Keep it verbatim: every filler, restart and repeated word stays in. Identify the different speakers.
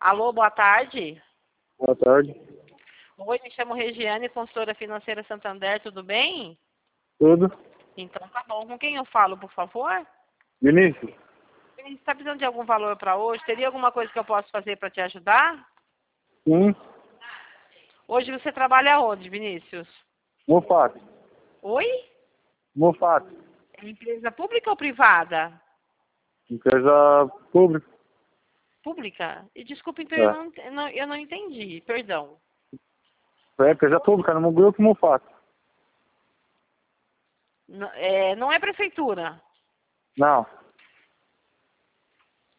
Speaker 1: Alô, boa tarde.
Speaker 2: Boa tarde.
Speaker 1: Oi, me chamo Regiane, consultora financeira Santander, tudo bem?
Speaker 2: Tudo?
Speaker 1: Então tá bom. Com quem eu falo, por favor?
Speaker 2: Vinícius?
Speaker 1: Você está precisando de algum valor para hoje? Teria alguma coisa que eu posso fazer para te ajudar?
Speaker 2: Sim.
Speaker 1: Hoje você trabalha onde, Vinícius?
Speaker 2: Mofato.
Speaker 1: Oi?
Speaker 2: Mofato.
Speaker 1: É empresa pública ou privada?
Speaker 2: Empresa pública.
Speaker 1: Pública? E desculpe, então eu
Speaker 2: É.
Speaker 1: não, eu não, eu não entendi, perdão.
Speaker 2: É empresa pública, no grupo Mofato.
Speaker 1: N- é, não é prefeitura?
Speaker 2: Não.